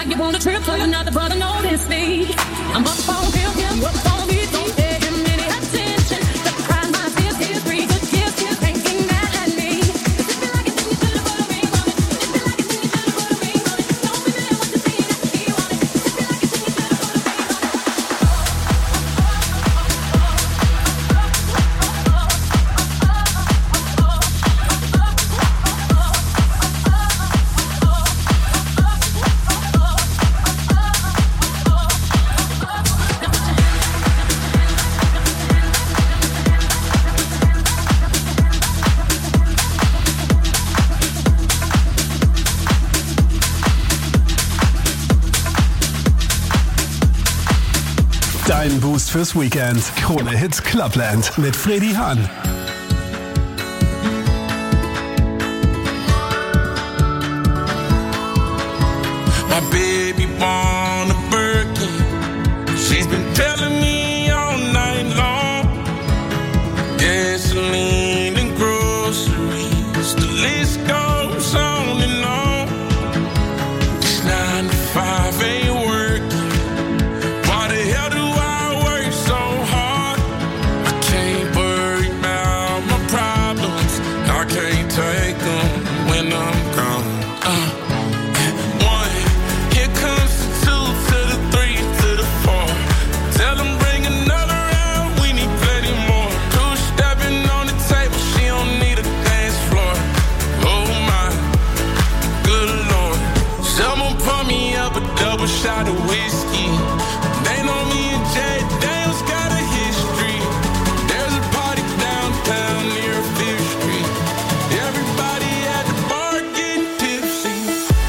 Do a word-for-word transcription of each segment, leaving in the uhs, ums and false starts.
like you want a trip, so you're not the brother, notice me. I'm up on him, him, up on me, don't pay him any attention. The cry, my tears, tears, breathe, the tears, tears, ain't getting mad at me. If you feel like it, then you should have put a ring on it. If you feel like it, then you should have put a ring on it. Don't be mad what you see, that's what you want it. If you feel like it, then you should have put a ring on it. Dein Boost fürs Weekend. Krone Hits Clubland mit Freddy Hahn. My baby born a Birkin. She's been telling me all night long. Gasoline and groceries. The list goes on and on. This nine to five ain't working. Why the hell do I work so hard? I can't worry about my problems. I can't take them when I'm gone. Uh. One, here comes the two to the three to the four. Tell them bring another round, we need plenty more. Two stepping on the table, she don't need a dance floor. Oh my, good lord. Someone pour me up a double shot of whiskey. They know me and Jay Daniels got a history. There's a party downtown near Fifth Street. Everybody at the bar getting tipsy.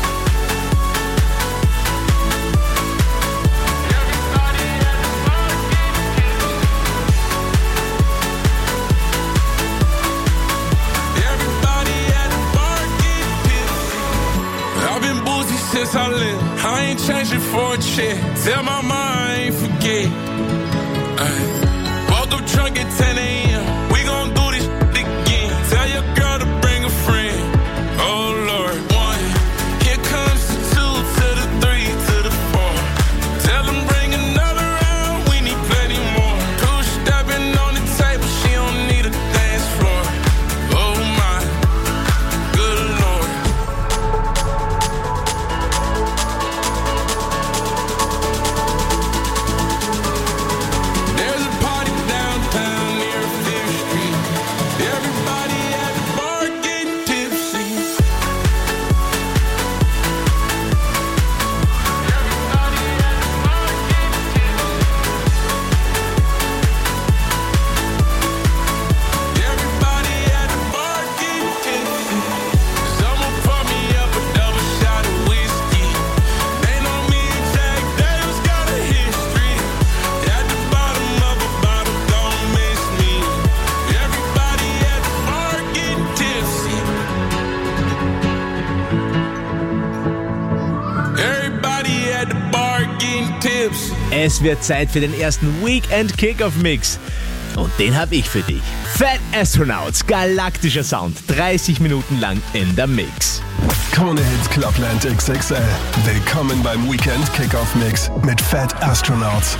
Everybody at the bar getting tipsy. Everybody at the bar getting tipsy. I've been boozy since I lived. I ain't changing for a chick. Tell my mind I ain't forget. Ay. Woke up drunk at ten a.m. We gon' do this shit again. Tell your girl to bring a friend. Oh Lord. One, here comes the two to the three to the four. Tell them bring another round, we need plenty more. Two stepping on the table, she don't need a dance floor. Oh my, good Lord. There's a party downtown near Fifth Street. Everybody at the bar getting tipsy. Everybody at the bar getting tipsy. Everybody at the bar getting tipsy. Someone pour me up a double shot of whiskey. They know me and Jack Daniels got a history. At the bottom of a bottle, don't miss me. Everybody at the bar getting tipsy. Everybody at the bar getting tipsy. Es wird Zeit für den ersten Weekend Kickoff Mix. Und den habe ich für dich. Fat Astronauts, galaktischer Sound, dreißig Minuten lang in der Mix. Krone Hits Clubland X X L. Willkommen beim Weekend Kickoff Mix mit Fat Astronauts.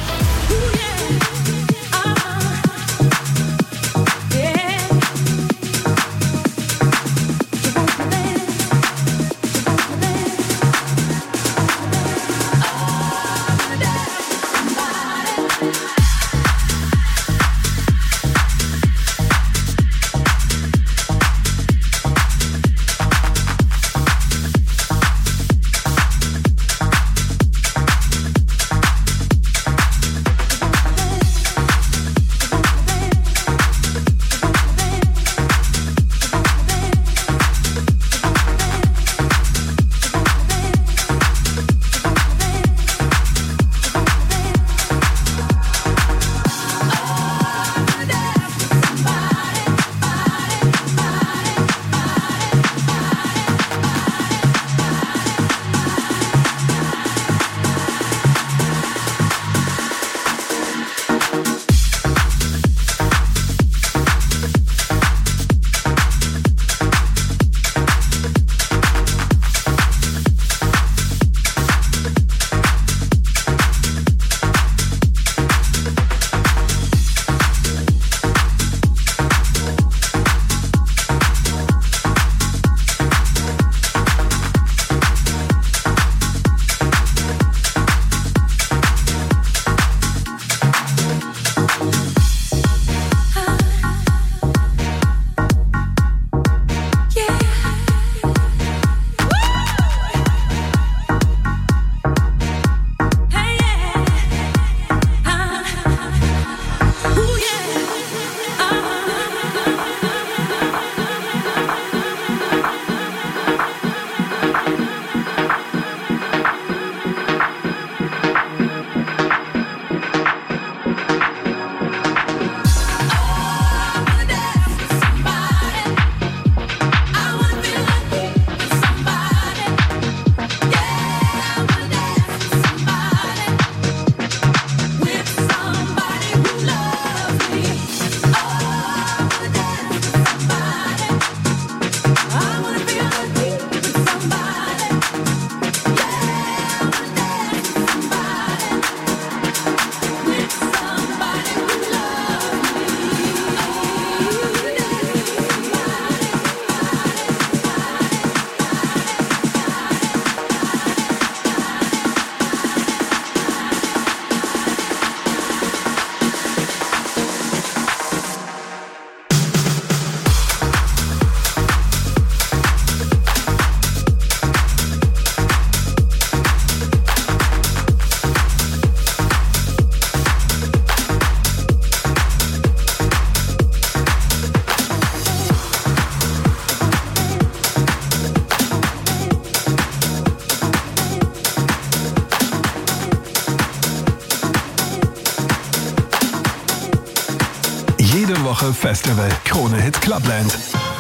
Woche Festival. Krone Hit Clubland.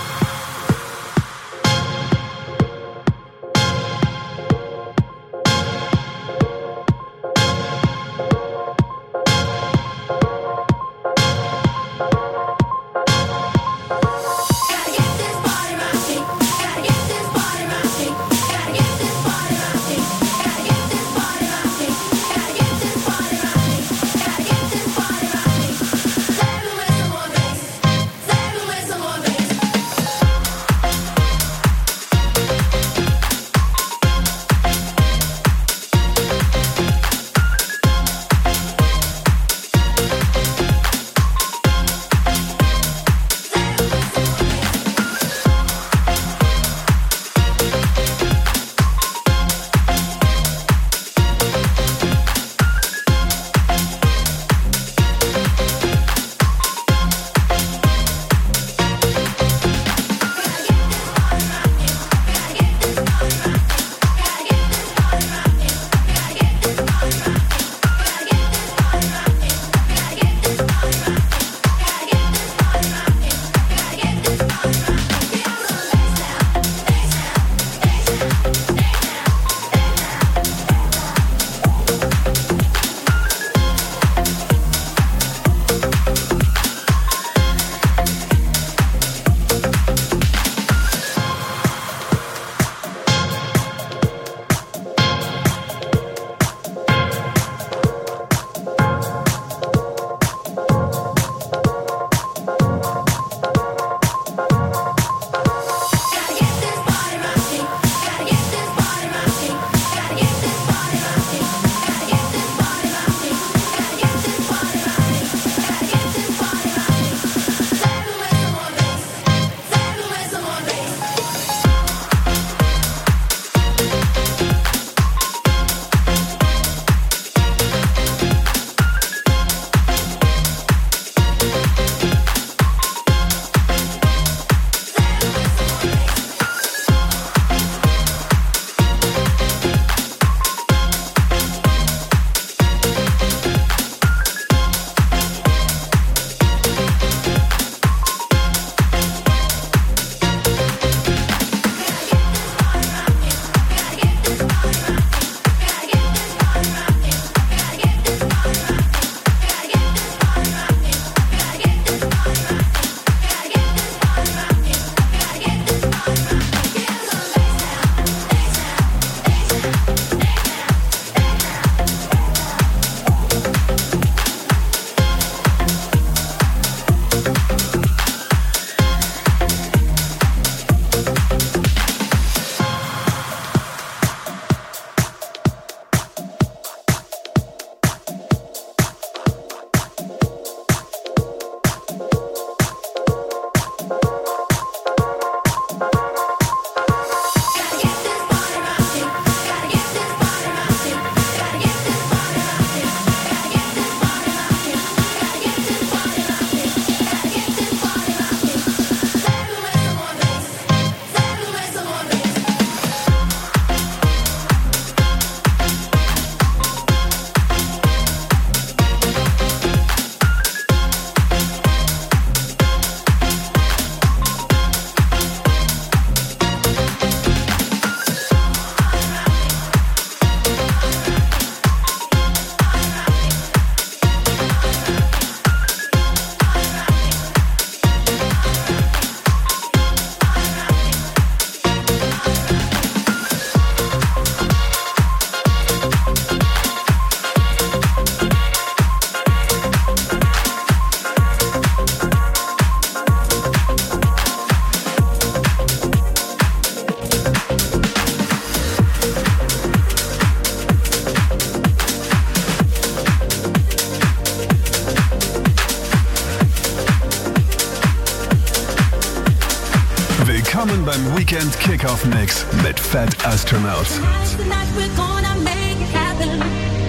Willkommen beim Weekend Kickoff Mix mit Fat Astronaut. Tonight we're gonna make it happen.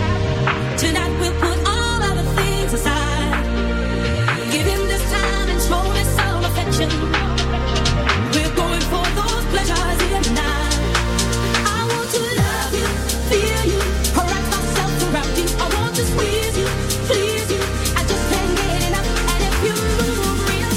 Tonight we'll put all other things aside. Give him this time and show me some affection. We're going for those pleasures in the night. I want to love you, feel you, wrap myself around you. I want to squeeze you, please you. I just can't get enough. And if you move real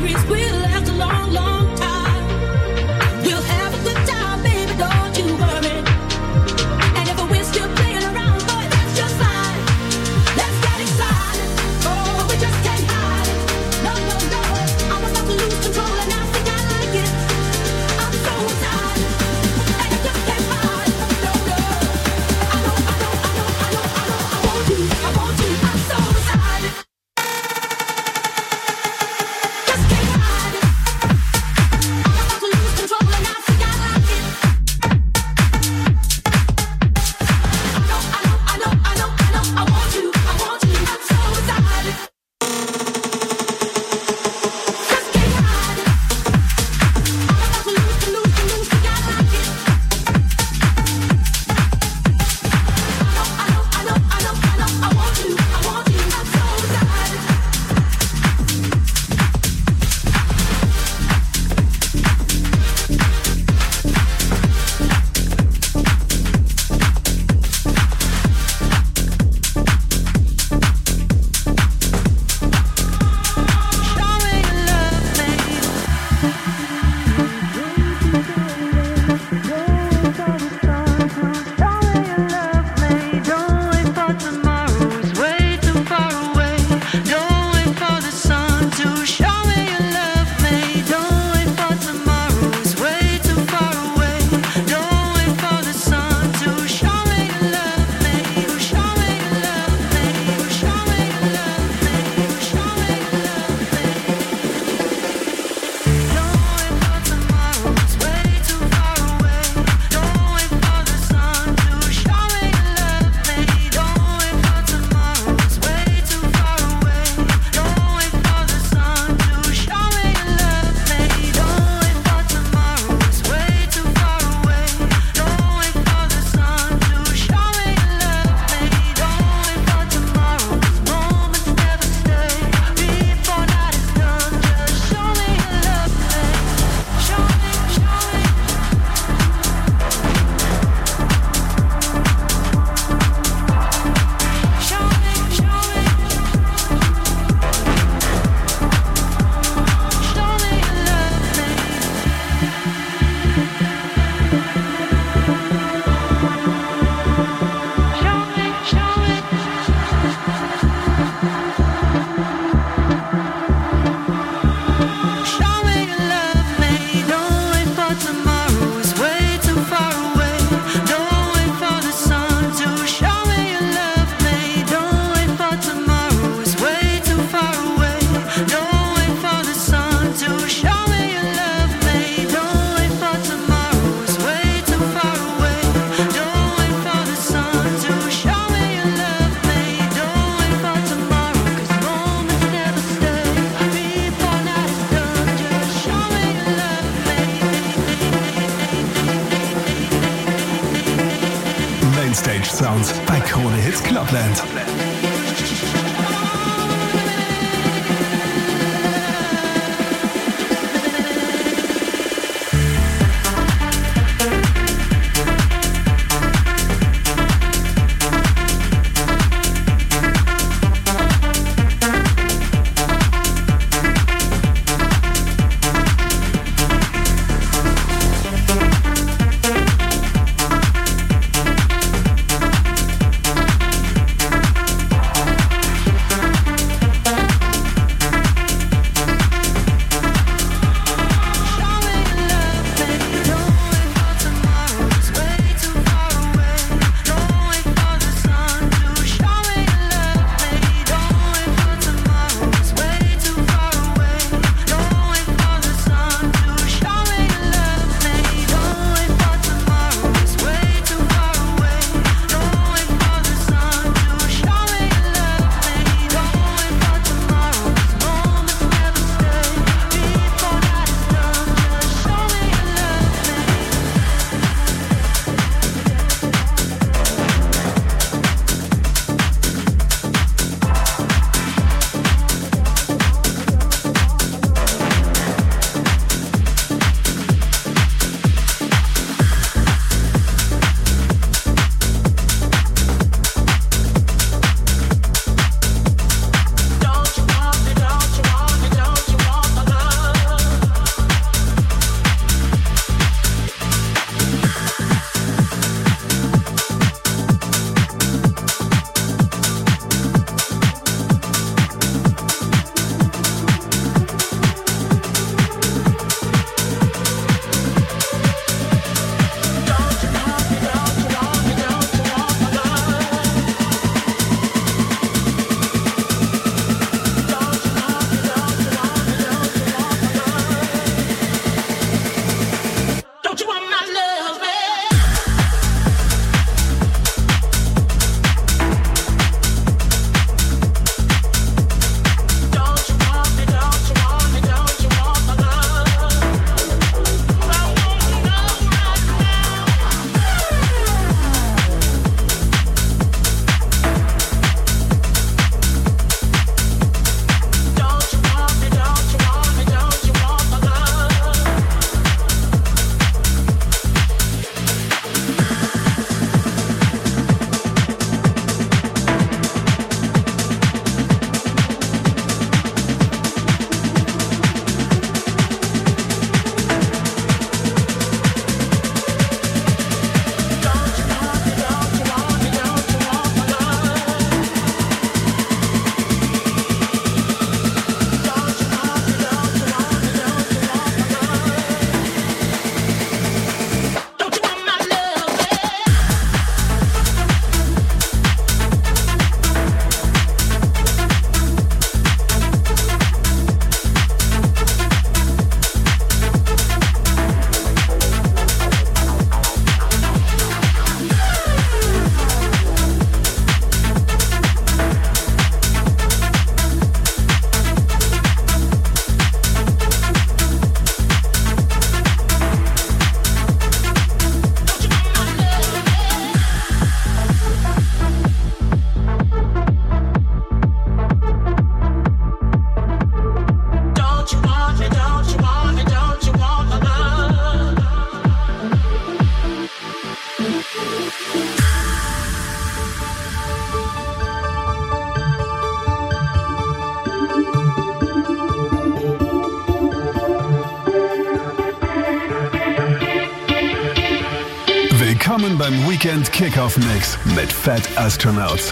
Sounds bei Krone Hits Clubland. Willkommen beim Weekend Kickoff Mix mit Fat Astronauts.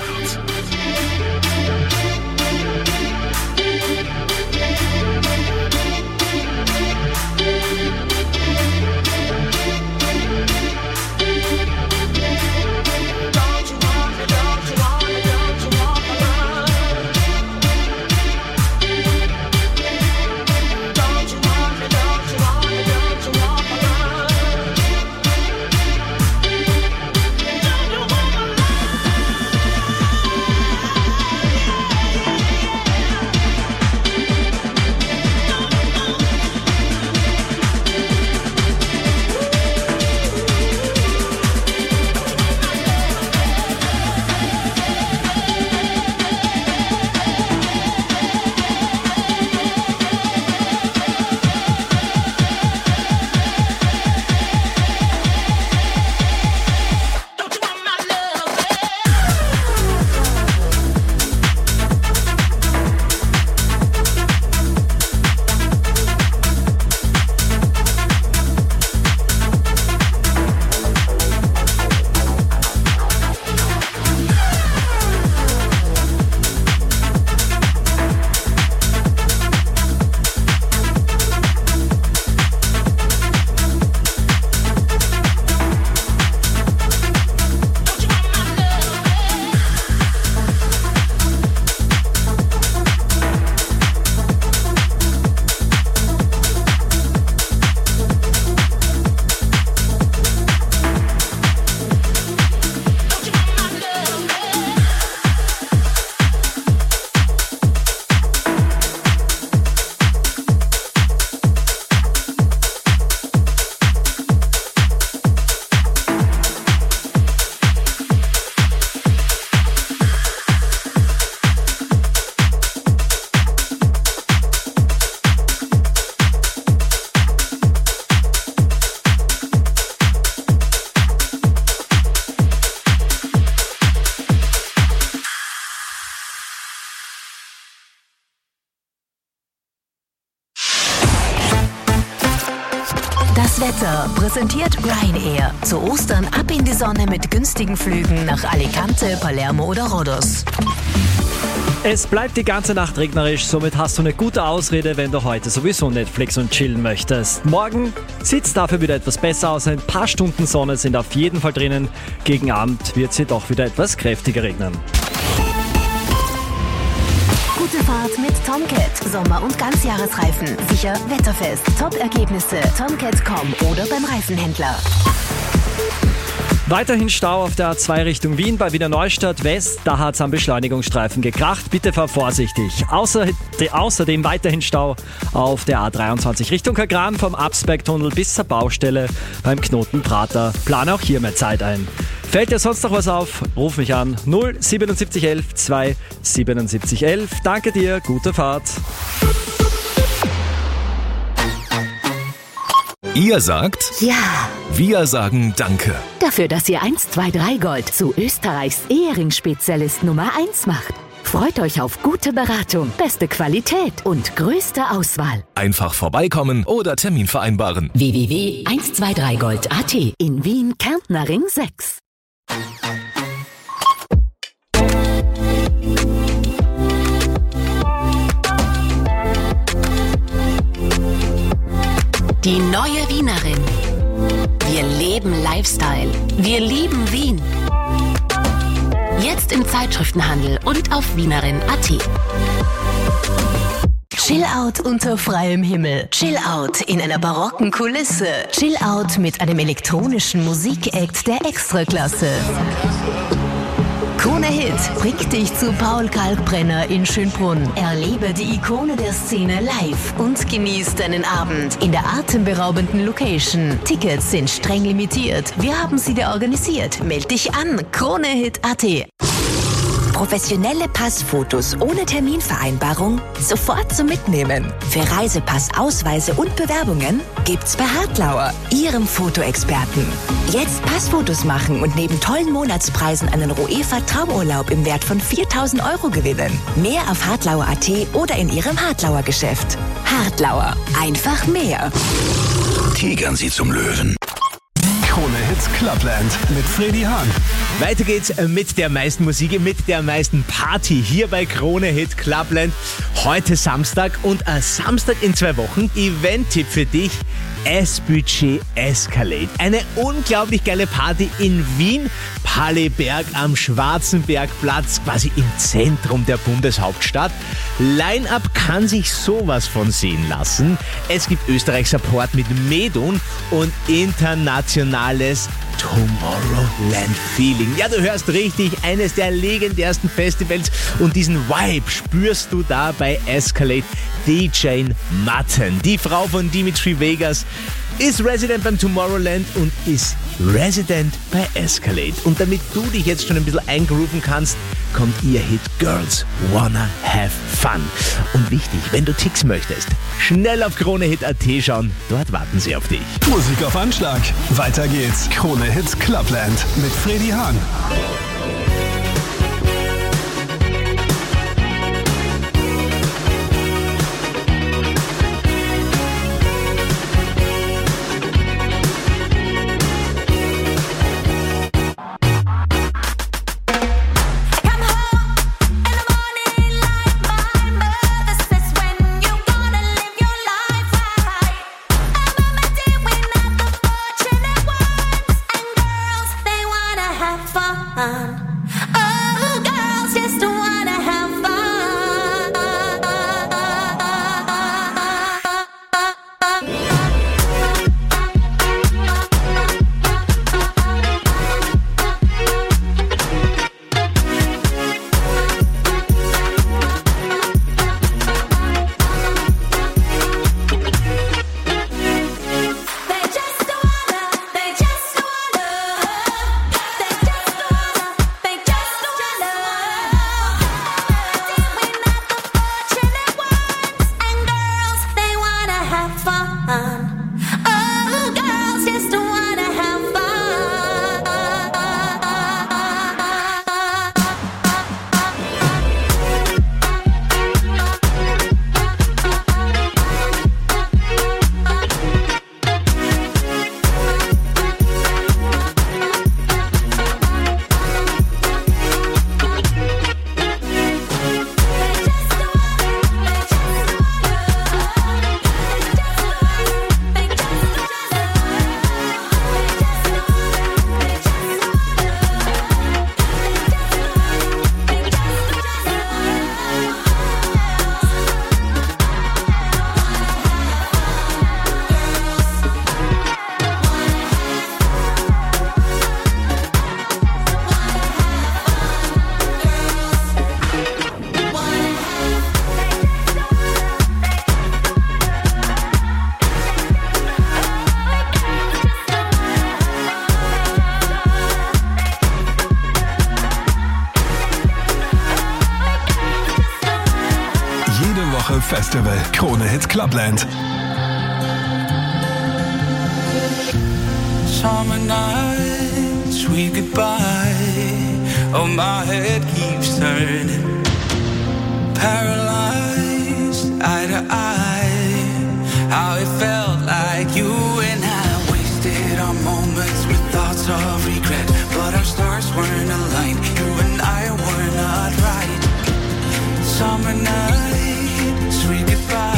Das Wetter präsentiert Ryanair. Zu Ostern ab in die Sonne mit günstigen Flügen nach Alicante, Palermo oder Rhodos. Es bleibt die ganze Nacht regnerisch, somit hast du eine gute Ausrede, wenn du heute sowieso Netflix und chillen möchtest. Morgen sieht es dafür wieder etwas besser aus, ein paar Stunden Sonne sind auf jeden Fall drinnen. Gegen Abend wird es jedoch wieder etwas kräftiger regnen. Gute Fahrt mit Tomcat. Sommer- und Ganzjahresreifen. Sicher wetterfest. Top-Ergebnisse. Tomcat Punkt com oder beim Reifenhändler. Weiterhin Stau auf der A zwei Richtung Wien bei Wiener Neustadt West. Da hat es am Beschleunigungsstreifen gekracht. Bitte fahr vorsichtig. Außer, de, außerdem weiterhin Stau auf der A dreiundzwanzig Richtung Kagran vom Absbergtunnel bis zur Baustelle beim Knoten Prater. Plane auch hier mehr Zeit ein. Fällt dir sonst noch was auf? Ruf mich an. null siebenundsiebzig elf zwei siebenundsiebzig elf. Danke dir, gute Fahrt. Ihr sagt Ja, wir sagen Danke. dafür, dass ihr eins zwei drei Gold zu Österreichs Ehering-Spezialist Nummer eins macht. Freut euch auf gute Beratung, beste Qualität und größte Auswahl. Einfach vorbeikommen oder Termin vereinbaren. w w w punkt eins zwei drei gold punkt a t in Wien, Kärntner Ring sechs. Die neue Wienerin. Wir leben Lifestyle. Wir lieben Wien. Jetzt im Zeitschriftenhandel und auf wienerin punkt a t. Chill-Out unter freiem Himmel. Chill-Out in einer barocken Kulisse. Chill-Out mit einem elektronischen Musikact der Extraklasse. Krone Hit bringt dich zu Paul Kalkbrenner in Schönbrunn. Erlebe die Ikone der Szene live und genieß deinen Abend in der atemberaubenden Location. Tickets sind streng limitiert. Wir haben sie dir organisiert. Meld dich an. Krone Hit punkt a t. Professionelle Passfotos ohne Terminvereinbarung sofort zum Mitnehmen. Für Reisepass, Ausweise und Bewerbungen gibt's bei Hartlauer, Ihrem Fotoexperten. Jetzt Passfotos machen und neben tollen Monatspreisen einen Roefa Traumurlaub im Wert von viertausend Euro gewinnen. Mehr auf hartlauer punkt a t oder in Ihrem Hartlauer Geschäft. Hartlauer, einfach mehr. Tigern Sie zum Löwen. Krone Hits Clubland mit Freddy Hahn. Weiter geht's mit der meisten Musik, mit der meisten Party hier bei Krone Hit Clubland. Heute Samstag und ein Samstag in zwei Wochen. Event-Tipp für dich. S-Budget Escalade. Eine unglaublich geile Party in Wien. Palleberg am Schwarzenbergplatz, quasi im Zentrum der Bundeshauptstadt. Line-Up kann sich sowas von sehen lassen. Es gibt Österreich-Support mit Medun und internationales Tomorrowland-Feeling. Ja, du hörst richtig, eines der legendärsten Festivals und diesen Vibe spürst du da bei Escalade. D J Matten, die Frau von Dimitri Vegas, ist Resident beim Tomorrowland und ist Resident bei Escalade. Und damit du dich jetzt schon ein bisschen eingrooven kannst, kommt ihr Hit Girls Wanna Have Fun. Und wichtig, wenn du Ticks möchtest, schnell auf kronehit punkt at schauen, dort warten sie auf dich. Musik auf Anschlag. Weiter geht's. Krone Hits Clubland mit Freddy Hahn. Festival Krone Hits Clubland. Summer night, sweet goodbye. Oh, my head keeps turning. Paralyzed, eye to eye. How it felt like you and I wasted our moments with thoughts of regret. But our stars weren't aligned. You and I were not right. Summer night, sweet goodbye.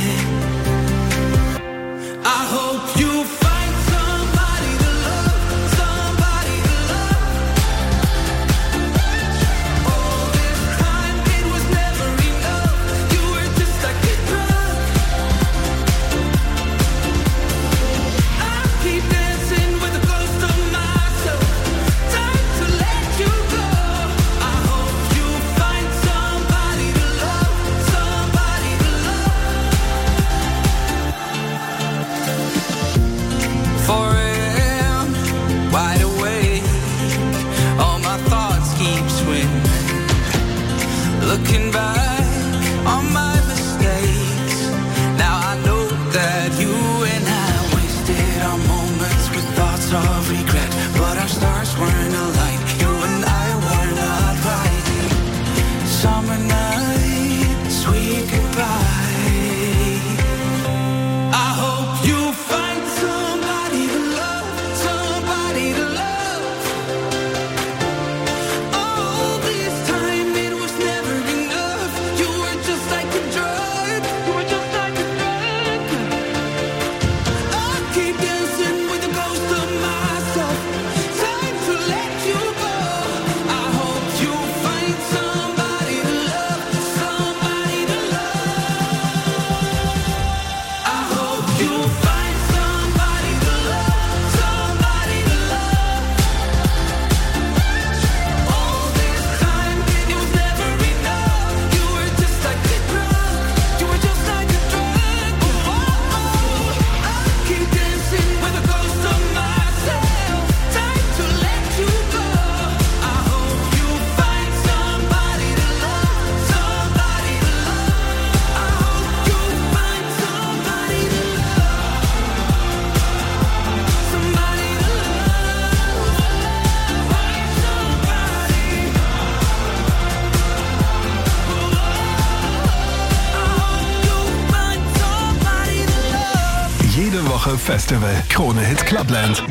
I hope you find somebody to love, somebody to love. All this time it was never enough, Woche Festival. Krone Hit Clubland.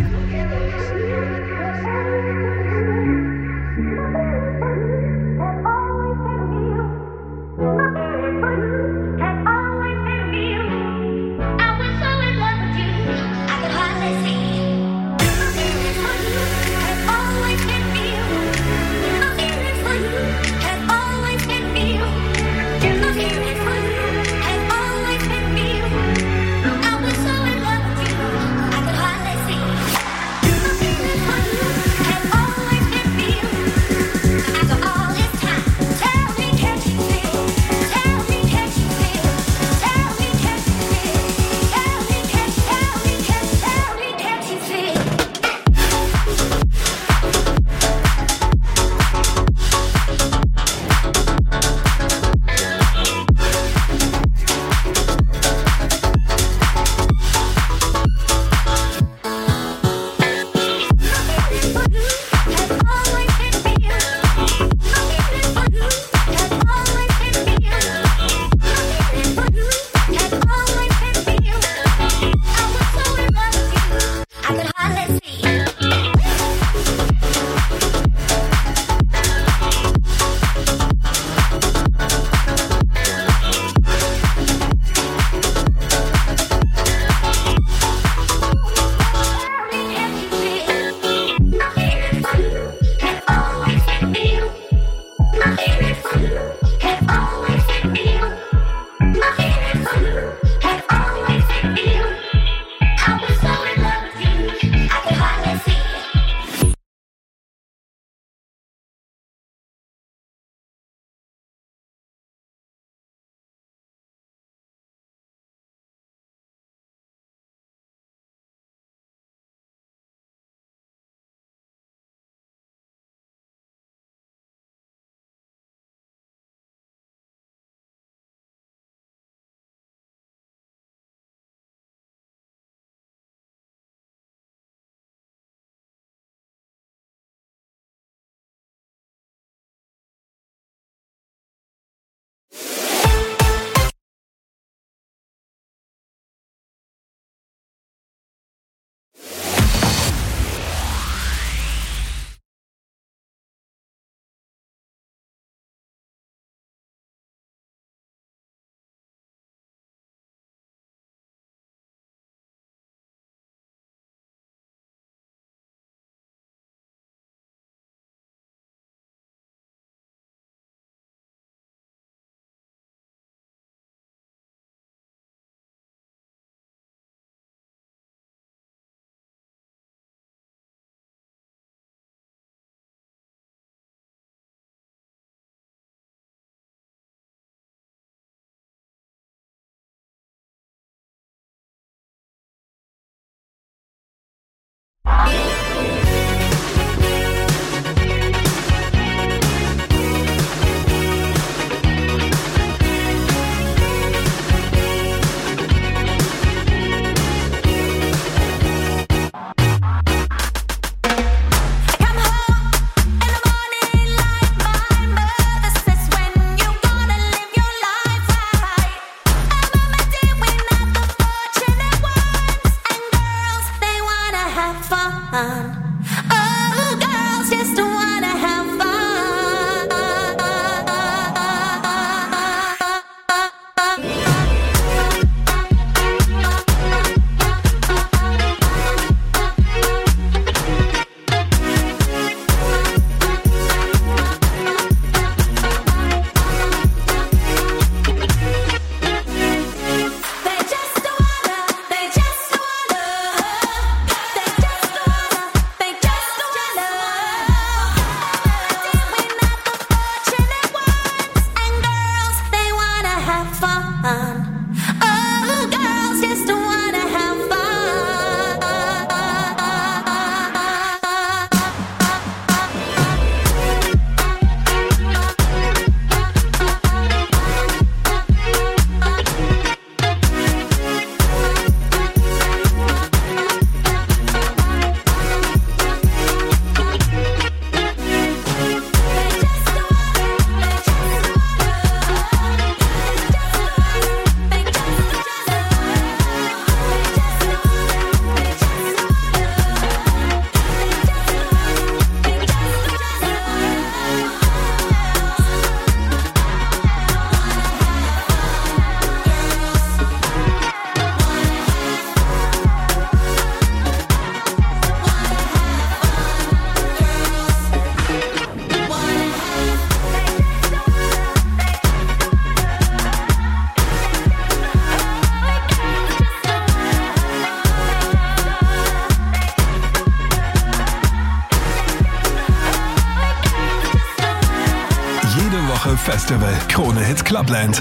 Festival Krone Hit Clubland.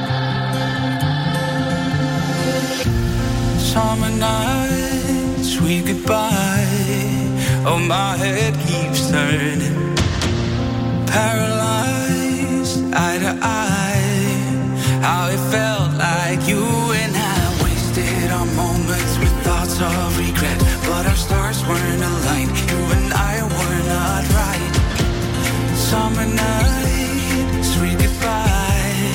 Summer night, sweet goodbye. Oh, my head keeps turning. Paralyzed, eye to eye. How it felt like you and I wasted our moments with thoughts of regret. But our stars weren't aligned. You and I were not right. Summer night, sweet goodbye.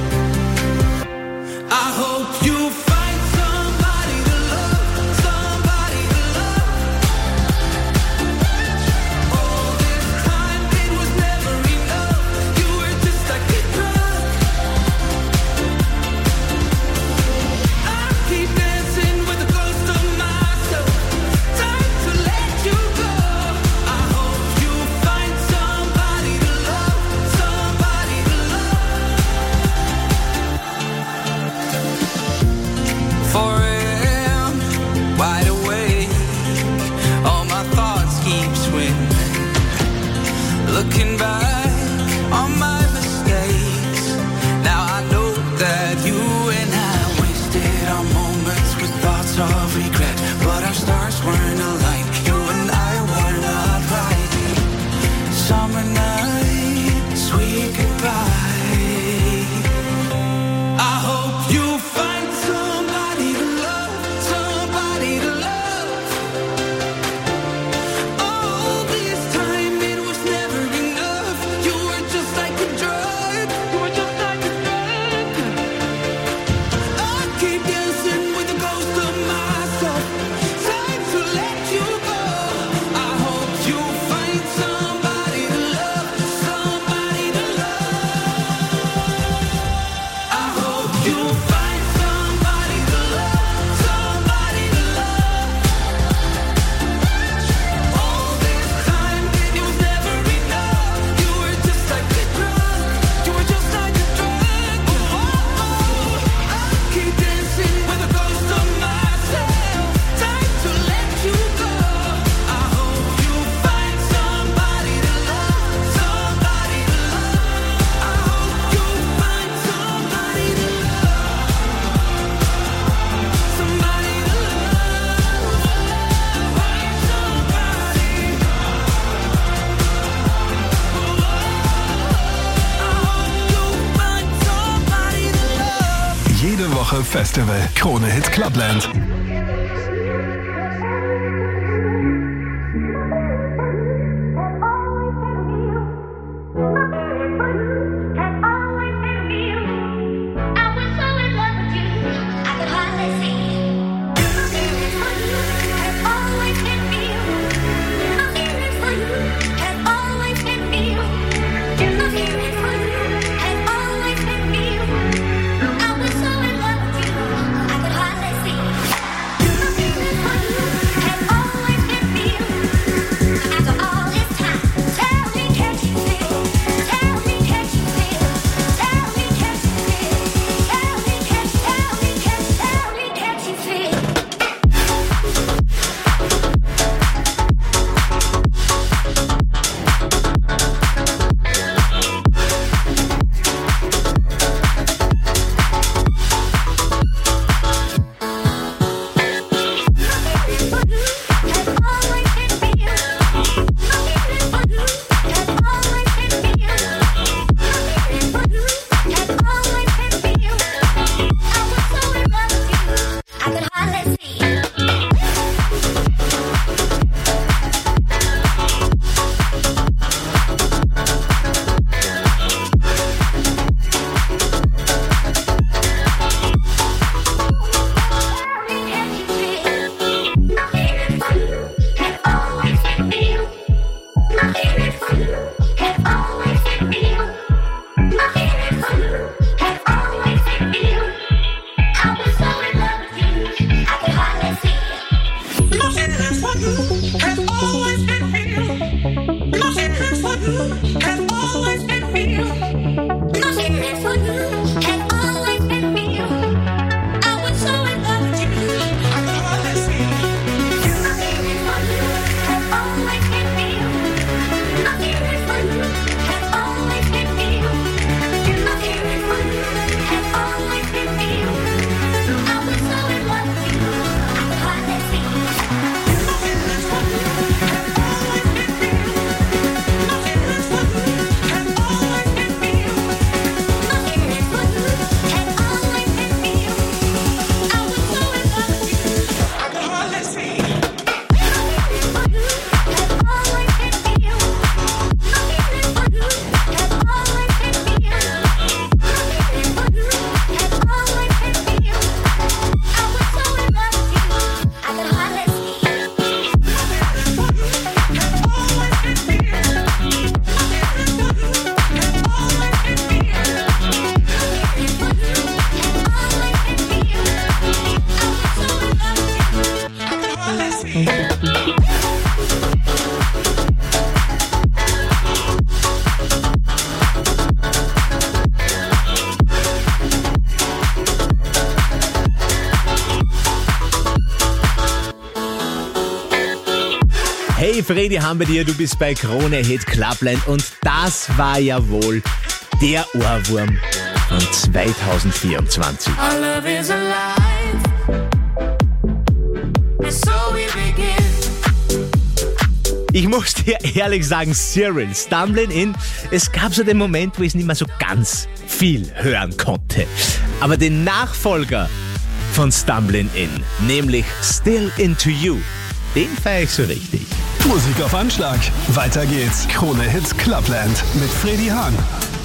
I hope you find somebody to love, somebody to love. All this time it was never enough. You were just like a drug. I keep dancing with the ghost of myself. Time to let you go. I hope you find somebody to love, somebody to love. four a.m. wide awake. All my thoughts keep swimming. Looking back on my mistakes. Now I know that you and I wasted our moments with thoughts of regret. But our stars weren't aligned. You and I were not right. Summer night, sweet goodbye. I hope you find somebody to love, somebody to love. All this time it was never enough. You were just like a drug. You were just like a drug. I keep dancing with the ghost of myself. Time to let you go. I hope you find somebody to love, somebody to love. I hope you find somebody to love, somebody to love. All this time it was never enough. You were just like a drug. You were just like a drug. Oh, oh, I keep dancing with the ghost of myself. Time to let you go. I hope you find somebody to love, somebody to love. I hope you find somebody to love, somebody to love. Find somebody. I hope you find somebody to love. Jede Woche Festival Krone Hit Clubland. Hey Freddy, haben wir dir, du bist bei Krone Hit Clubland und das war ja wohl der Ohrwurm von zwanzig vierundzwanzig. Our love is alive. And so we begin. Ich muss dir ehrlich sagen, Cyril, Stumbling In, es gab so den Moment, wo ich es nicht mehr so ganz viel hören konnte. Aber den Nachfolger von Stumbling In, nämlich Still Into You, den feiere ich so richtig. Musik auf Anschlag. Weiter geht's. Krone Hit Clubland mit Freddy Hahn.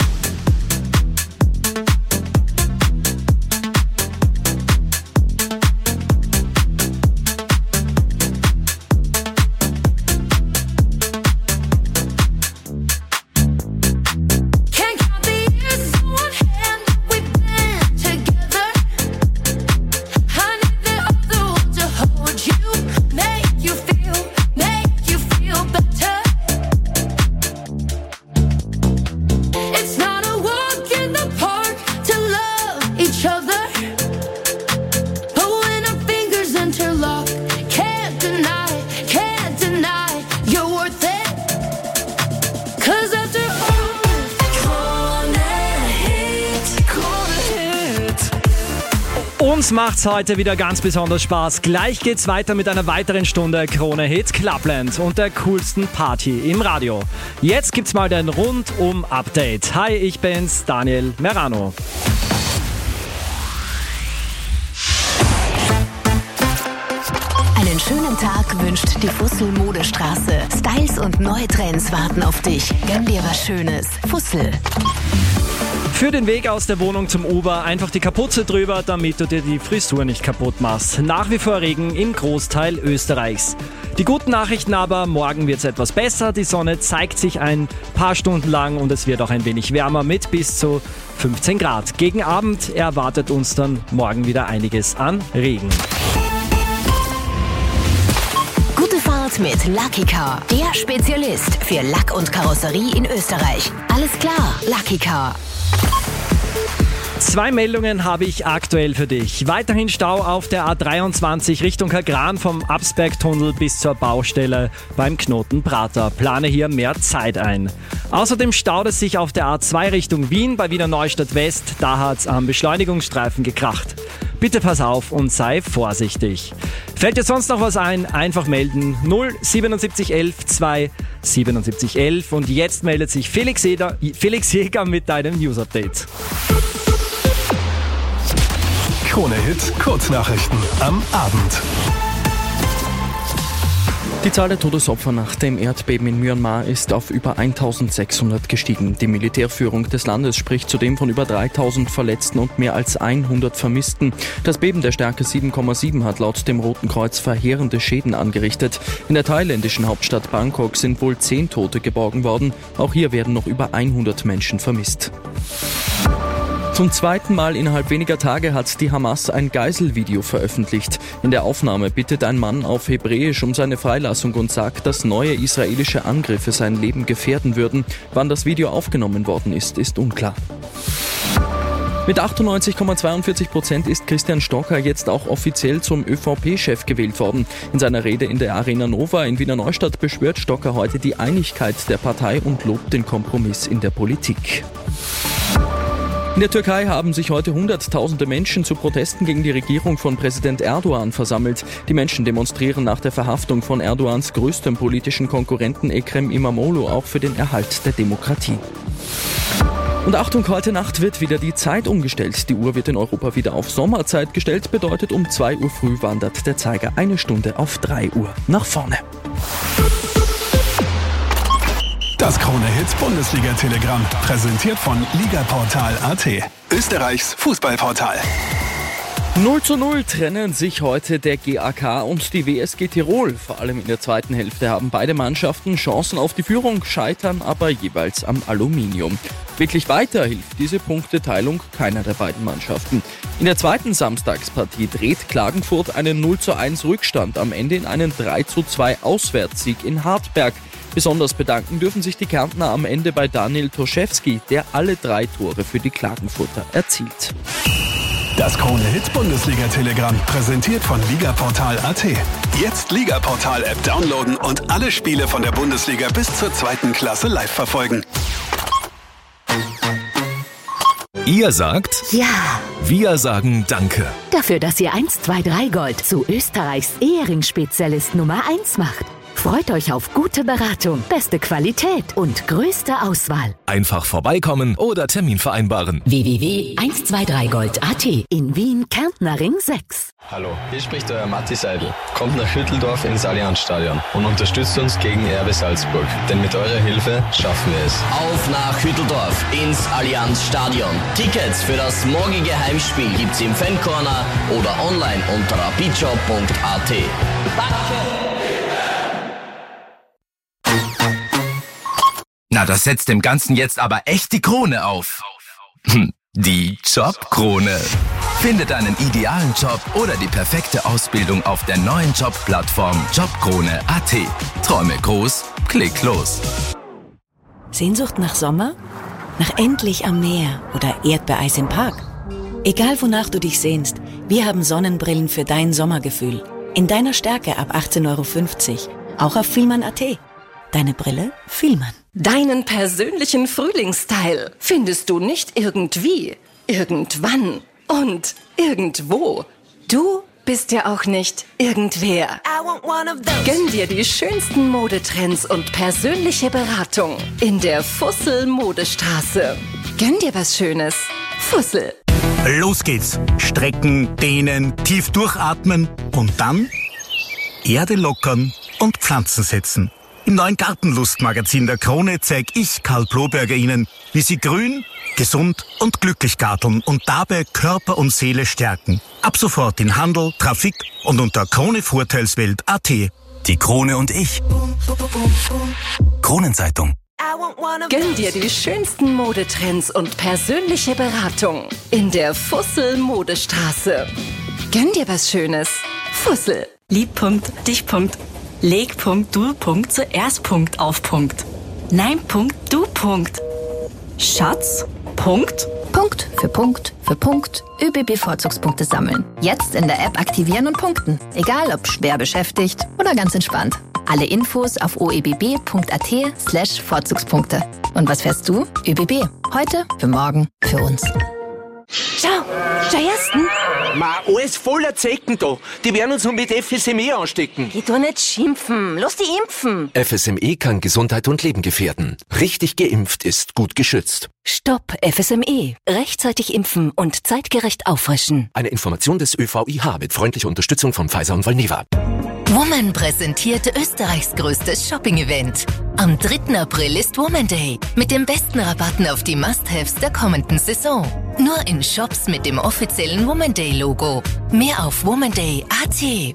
Uns macht's heute wieder ganz besonders Spaß. Gleich geht's weiter mit einer weiteren Stunde Krone Hit Clubland und der coolsten Party im Radio. Jetzt gibt's mal den Rundum-Update. Hi, ich bin's, Daniel Merano. Einen schönen Tag wünscht die Fussel Modestraße. Styles und neue Trends warten auf dich. Gönn dir was Schönes. Fussel. Für den Weg aus der Wohnung zum Uber einfach die Kapuze drüber, damit du dir die Frisur nicht kaputt machst. Nach wie vor Regen im Großteil Österreichs. Die guten Nachrichten aber, morgen wird's etwas besser. Die Sonne zeigt sich ein paar Stunden lang und es wird auch ein wenig wärmer mit bis zu fünfzehn Grad. Gegen Abend erwartet uns dann morgen wieder einiges an Regen. Gute Fahrt mit Lucky Car, der Spezialist für Lack und Karosserie in Österreich. Alles klar, Lucky Car. Zwei Meldungen habe ich aktuell für dich. Weiterhin Stau auf der A dreiundzwanzig Richtung Kagran vom Absbergtunnel bis zur Baustelle beim Knoten Prater. Plane hier mehr Zeit ein. Außerdem staut es sich auf der A zwei Richtung Wien bei Wiener Neustadt West. Da hat's am Beschleunigungsstreifen gekracht. Bitte pass auf und sei vorsichtig. Fällt dir sonst noch was ein? Einfach melden. null siebenundsiebzig elf zwei siebenundsiebzig elf. Und jetzt meldet sich Felix Jäger, Felix Jäger mit deinem News-Update. Krone Hit Kurznachrichten am Abend. Die Zahl der Todesopfer nach dem Erdbeben in Myanmar ist auf über eintausendsechshundert gestiegen. Die Militärführung des Landes spricht zudem von über dreitausend Verletzten und mehr als hundert Vermissten. Das Beben der Stärke sieben Komma sieben hat laut dem Roten Kreuz verheerende Schäden angerichtet. In der thailändischen Hauptstadt Bangkok sind wohl zehn Tote geborgen worden. Auch hier werden noch über hundert Menschen vermisst. Zum zweiten Mal innerhalb weniger Tage hat die Hamas ein Geiselvideo veröffentlicht. In der Aufnahme bittet ein Mann auf Hebräisch um seine Freilassung und sagt, dass neue israelische Angriffe sein Leben gefährden würden. Wann das Video aufgenommen worden ist, ist unklar. Mit achtundneunzig Komma zweiundvierzig Prozent ist Christian Stocker jetzt auch offiziell zum ÖVP-Chef gewählt worden. In seiner Rede in der Arena Nova in Wiener Neustadt beschwört Stocker heute die Einigkeit der Partei und lobt den Kompromiss in der Politik. In der Türkei haben sich heute Hunderttausende Menschen zu Protesten gegen die Regierung von Präsident Erdogan versammelt. Die Menschen demonstrieren nach der Verhaftung von Erdogans größtem politischen Konkurrenten Ekrem İmamoğlu auch für den Erhalt der Demokratie. Und Achtung, heute Nacht wird wieder die Zeit umgestellt. Die Uhr wird in Europa wieder auf Sommerzeit gestellt, bedeutet um zwei Uhr früh wandert der Zeiger eine Stunde auf drei Uhr nach vorne. Das Krone Hit Bundesliga-Telegramm, präsentiert von Ligaportal Punkt a t, Österreichs Fußballportal. null zu null trennen sich heute der G A K und die W S G Tirol. Vor allem in der zweiten Hälfte haben beide Mannschaften Chancen auf die Führung, scheitern aber jeweils am Aluminium. Wirklich weiter hilft diese Punkteteilung keiner der beiden Mannschaften. In der zweiten Samstagspartie dreht Klagenfurt einen null zu eins Rückstand am Ende in einen drei zu zwei Auswärtssieg in Hartberg. Besonders bedanken dürfen sich die Kärntner am Ende bei Daniel Toszewski, der alle drei Tore für die Klagenfurter erzielt. Das Krone-Hit-Bundesliga-Telegramm, präsentiert von Ligaportal Punkt A T. Jetzt Ligaportal-App downloaden und alle Spiele von der Bundesliga bis zur zweiten Klasse live verfolgen. Ihr sagt Ja, Wir sagen Danke. dafür, dass ihr eins zwei drei Gold zu Österreichs Ehering-Spezialist Nummer eins macht. Freut euch auf gute Beratung, beste Qualität und größte Auswahl. Einfach vorbeikommen oder Termin vereinbaren. w w w punkt eins zwei drei gold punkt a t in Wien, Kärntner Ring sechs. Hallo, hier spricht euer Matti Seidel. Kommt nach Hütteldorf ins Allianzstadion und unterstützt uns gegen R B Salzburg. Denn mit eurer Hilfe schaffen wir es. Auf nach Hütteldorf ins Allianzstadion. Tickets für das morgige Heimspiel gibt's im Fancorner oder online unter rapidshop punkt a t. Danke! Na, das setzt dem Ganzen jetzt aber echt die Krone auf. Hm, die Jobkrone. Finde deinen idealen Job oder die perfekte Ausbildung auf der neuen Jobplattform jobkrone punkt a t. Träume groß, klick los. Sehnsucht nach Sommer? Nach endlich am Meer oder Erdbeereis im Park? Egal wonach du dich sehnst, wir haben Sonnenbrillen für dein Sommergefühl. In deiner Stärke ab achtzehn Euro fünfzig. Auch auf Vielmann punkt a t. Deine Brille Vielmann. Deinen persönlichen Frühlingsstyle findest du nicht irgendwie, irgendwann und irgendwo. Du bist ja auch nicht irgendwer. Gönn dir die schönsten Modetrends und persönliche Beratung in der Fussel Modestraße. Gönn dir was Schönes. Fussel. Los geht's. Strecken, dehnen, tief durchatmen und dann Erde lockern und Pflanzen setzen. Im neuen Gartenlustmagazin der Krone zeig ich, Karl Bloberger, Ihnen, wie Sie grün, gesund und glücklich garteln und dabei Körper und Seele stärken. Ab sofort in Handel, Trafik und unter Krone-Vorteilswelt punkt a t. Die Krone und ich. Kronenzeitung. Gönn dir die schönsten Modetrends und persönliche Beratung in der Fussel Modestraße. Gönn dir was Schönes. Fussel. Lieb Punkt, dich Punkt, leg Punkt, du Punkt, zuerst Punkt auf Punkt. Nein Punkt, du Punkt. Schatz, Punkt. Punkt für Punkt für Punkt. ÖBB-Vorzugspunkte sammeln. Jetzt in der App aktivieren und punkten. Egal ob schwer beschäftigt oder ganz entspannt. Alle Infos auf oebb punkt a t slash Vorzugspunkte. Und was fährst du? ÖBB. Heute, für morgen, für uns. Schau, schau ersten. Ma, alles voller Zecken da. Die werden uns nur mit F S M E anstecken. Geh doch nicht schimpfen. Lass die impfen. F S M E kann Gesundheit und Leben gefährden. Richtig geimpft ist gut geschützt. Stopp F S M E. Rechtzeitig impfen und zeitgerecht auffrischen. Eine Information des Ö V I H mit freundlicher Unterstützung von Pfizer und Valneva. Woman präsentiert Österreichs größtes Shopping-Event. Am dritten April ist Woman Day mit den besten Rabatten auf die Must-Haves der kommenden Saison. Nur in Shops mit dem offiziellen Woman Day-Logo. Mehr auf womanday punkt a t.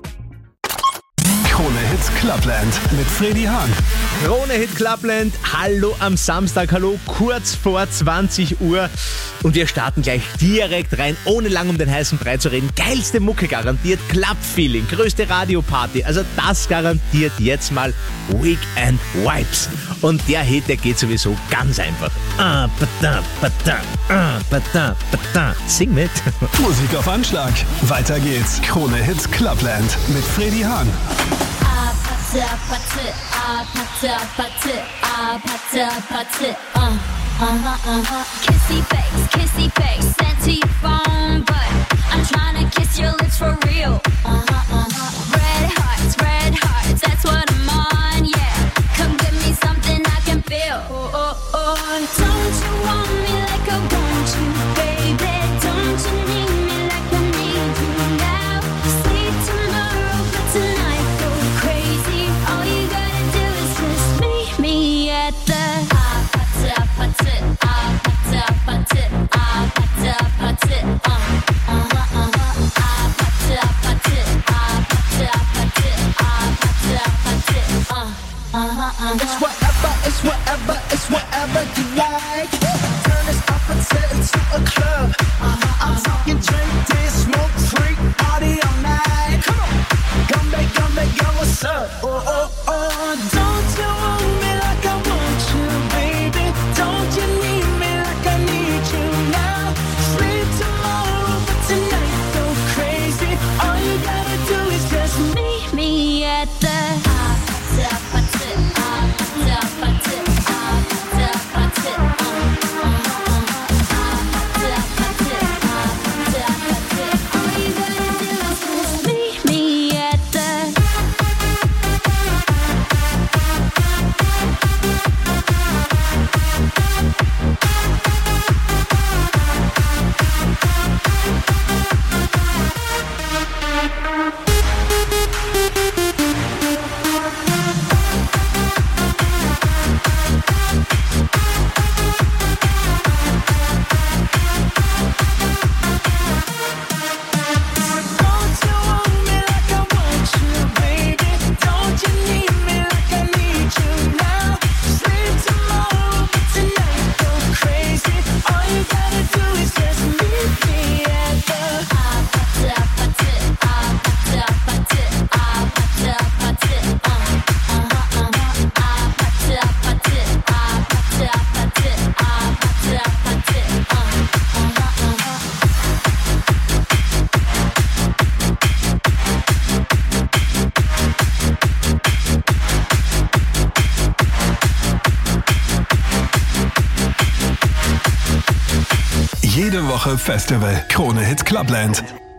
Krone Hits Clubland mit Freddy Hahn. Krone Hit Clubland, hallo am Samstag, hallo kurz vor zwanzig Uhr. Und wir starten gleich direkt rein, ohne lang um den heißen Brei zu reden. Geilste Mucke garantiert, Club-Feeling, größte Radioparty. Also das garantiert jetzt mal Weekend Vibes. Und der Hit, der geht sowieso ganz einfach. Ah, bada, bada, ah, bada, bada. Sing mit. Musik auf Anschlag. Weiter geht's. Krone Hits Clubland mit Freddy Hahn. Kissy face, kissy face, sent to your phone, but I'm trying to kiss your lips for real. Uh-huh, uh-huh. Red hearts, red hearts, that's what I'm on, yeah. Come give me something I can feel. Oh, oh, oh. Don't you want me like I want you, baby? Don't you need me like I need you now? See tomorrow, but tonight go crazy. All you gotta do is just meet me at the Ah, pat, ah, pat, ah, pat, ah, pat, ah, pat, ah, pat, uh, uh. Jede Woche Festival. Krone Hit Clubland.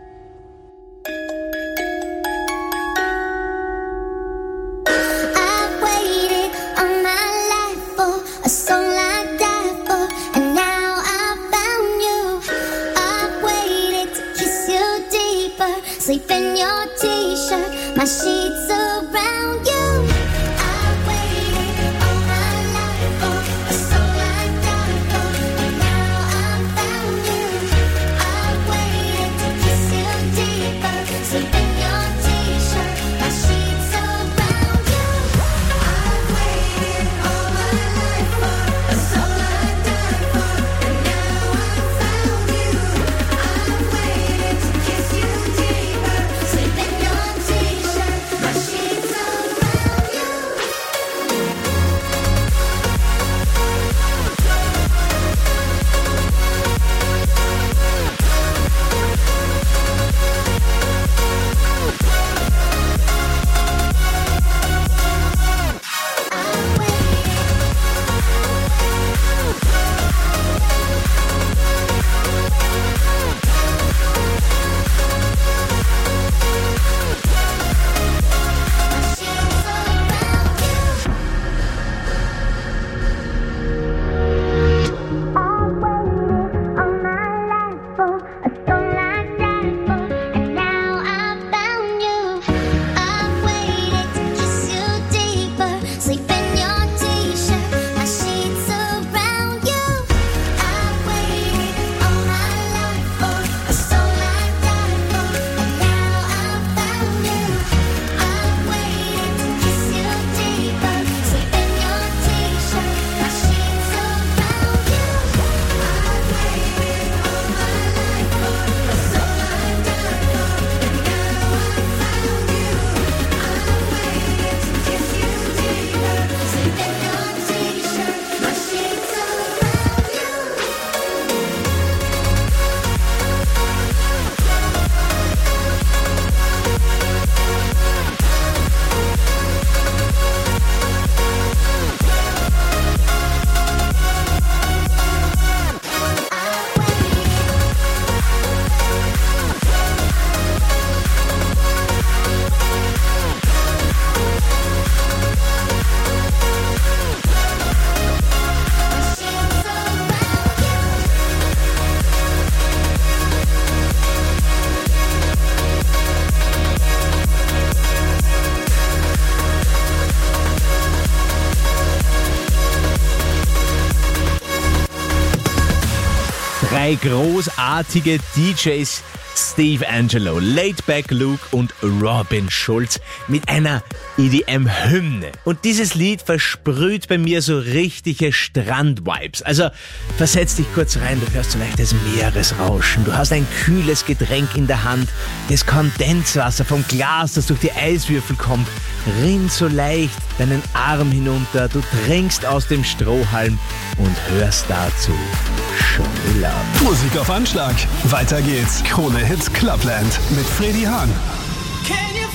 Sleep in your t-shirt, my sheets around you. I waited all my life for a soul I died for, and now I found you. I waited to kiss you deeper. Sleep in your t-shirt, my sheets around you. I waited all my life for a soul I died for, and now I found you. I waited to kiss you deeper. Sleep in your t-shirt, my sheets around you. Drei großartige D Js, Steve Angelo, Laidback Luke und Robin Schulz mit einer E D M-Hymne. Und dieses Lied versprüht bei mir so richtige Strand-Vibes. Also versetz dich kurz rein, du hörst so leichtes Meeresrauschen, du hast ein kühles Getränk in der Hand, das Kondenswasser vom Glas, das durch die Eiswürfel kommt, rinnt so leicht deinen Arm hinunter, du trinkst aus dem Strohhalm und hörst dazu Show Love. Musik auf Anschlag. Weiter geht's. Krone Hit Clubland mit Freddy Hahn. Can you